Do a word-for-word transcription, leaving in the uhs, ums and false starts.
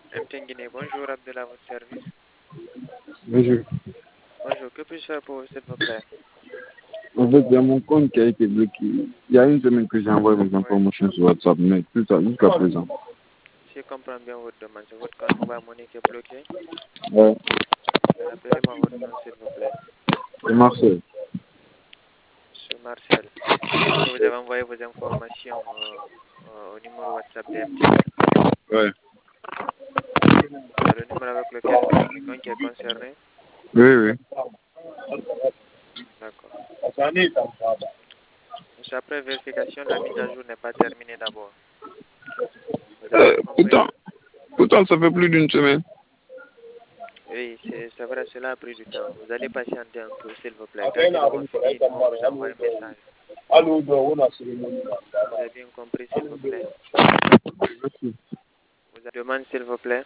M T N Guinée, bonjour Abdel à votre service. Bonjour. Bonjour, que puis-je faire pour vous, s'il vous plaît? En fait, il y a mon compte qui a été bloqué. Il y a une semaine que j'ai envoyé mes informations sur WhatsApp, mais tout ça jusqu'à présent. Si je comprends bien votre demande, c'est votre compte Mobile Money qui est bloqué. Ouais. Rappelez-moi votre nom, s'il vous plaît. C'est Marcel. Monsieur Marcel, est-ce que vous avez envoyé vos informations euh, euh, au numéro WhatsApp de M T N? Ouais. C'est le numéro avec lequel vous communiquez qui est concerné? Oui, oui. D'accord. Monsieur, après vérification, la mise à jour n'est pas terminée d'abord. Vous avez Euh, bien compris? pourtant, pourtant, ça fait plus d'une semaine. Oui, c'est vrai, cela a pris du temps. Vous allez patienter un peu, s'il vous plaît. Quand ils auront fini, ils vont vous envoyer un message. Vous avez bien compris, s'il vous plaît? Merci. Vous avez demande, s'il vous plaît?